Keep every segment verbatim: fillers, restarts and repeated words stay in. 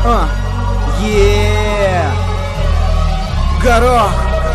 А, е, горох.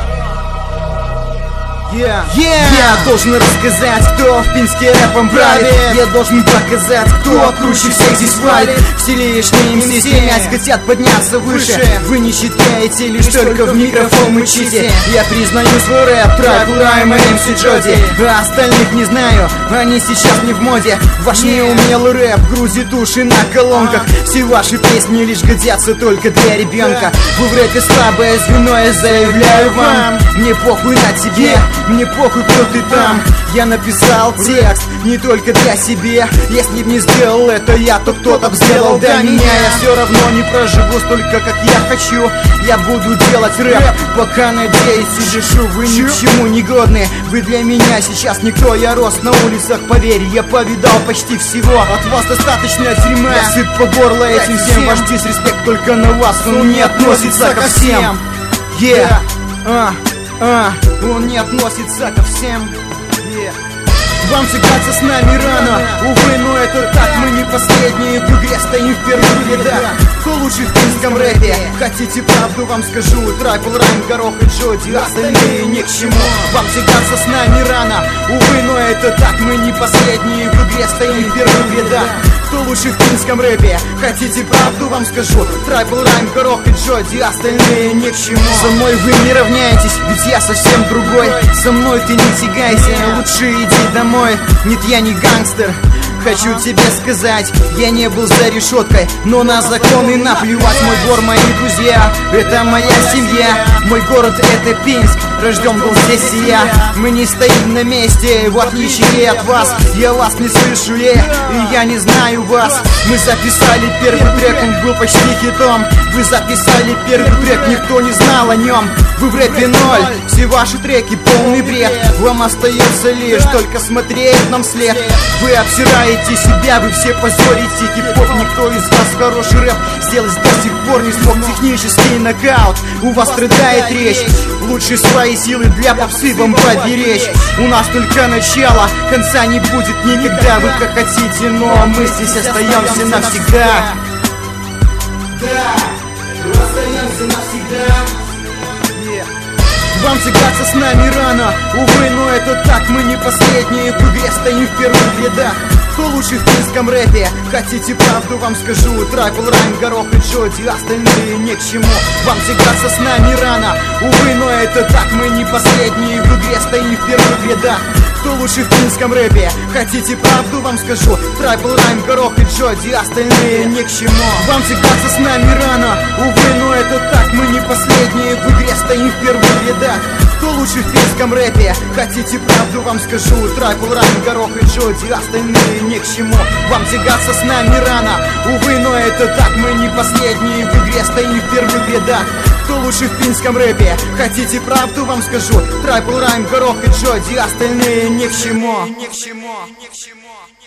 Yeah. Yeah. Я должен рассказать, кто в Пинске рэпом правит. Я должен показать, кто круче всех здесь валит. Все лишние эм си стремясь хотят подняться выше. Вы не считаете, лишь только в микрофон мычите. Я признаю свой рэп, трак Лайма, эм си Джоди. А остальных не знаю, они сейчас не в моде. Ваш неумелый рэп грузит уши на колонках. Все ваши песни лишь годятся только для ребенка. Вы в рэпе слабое звено, я заявляю вам. Мне похуй на тебе, мне похуй, кто ты там. Я написал текст не только для себя. Если б не сделал это я, то кто-то б сделал до меня. Я все равно не проживу столько, как я хочу. Я буду делать рэп, пока надеюсь и решу. Вы ни к чему не годны, вы для меня сейчас никто. Я рос на улицах, поверь, я повидал почти всего. От вас достаточно дерьма, я сыт по горло этим всем. Ваш дисреспект только на вас, он не относится ко всем. Yeah, uh. А, он не относится ко всем. Yeah. Вам тягаться с нами рано, увы, но это так. Мы не последние в игре, стоим в первых рядах. Кто лучше в пинском рэпе? Хотите правду, вам скажу. Трайбл, Райм, Горох и Джоди, остальные ни к чему. Вам тягаться с нами рано, увы, но это так. Мы не последние в игре, стоим в первых рядах. Кто лучше в пинском рэпе? Хотите правду, вам скажу. Трайбл, Райм, Горох и Джоди, остальные ни к чему. Со мной вы не равняетесь, ведь я совсем другой. Со мной ты не тягайся, лучше иди домой. Нет, я не гангстер. Хочу тебе сказать, я не был за решеткой, но на законы наплевать. Мой двор, мои друзья, это моя семья. Мой город это Пинск, рожден был здесь и я. Мы не стоим на месте, в отличие от вас. Я вас не слышу, э, и я не знаю вас. Мы записали первый трек, он был почти хитом. Вы записали первый трек, никто не знал о нем. Вы в рэпе ноль, все ваши треки полный бред. Вам остается лишь только смотреть нам вслед. Вы обсираете себя, вы все позорите хип-хоп. Никто из вас хороший рэп сделать до сих пор не смог. Технический нокаут, у вас страдает речь. Лучше свои силы для попсы вам поберечь. У нас только начало, конца не будет никогда. Вы как хотите, но мы здесь остаемся навсегда. Да, остаемся навсегда. Вам тягаться с нами рано, увы, но это так. Мы не последние в игре, стоим в первых рядах. Кто лучше в пинском рэпе? Хотите правду, вам скажу. Трайбл, Райм, Горох и Джоди, остальные ни к чему. Вам тягаться с нами рано, увы, но это так. Мы не последние в игре, стоим в первых рядах. Кто лучше в пинском рэпе? Хотите правду, вам скажу. Трайбл, Райм, Горох и Джоди, остальные ни к чему. Вам тягаться с нами рано, увы, но это так. Мы не последние в игре, стоим в первых рядах. Кто лучше в пинском рэпе? Хотите правду, вам скажу. Трайбл, Райм, Горох и Джоди, остальные ни к чему. Вам тягаться с нами рано, увы, но это так. Мы не последние в игре, стоим в первых рядах. Кто лучше в пинском рэпе? Хотите правду, вам скажу. Трайбл, Райм, Горох и Джоди, остальные ни к чему. Ни к чему. Ни к чему.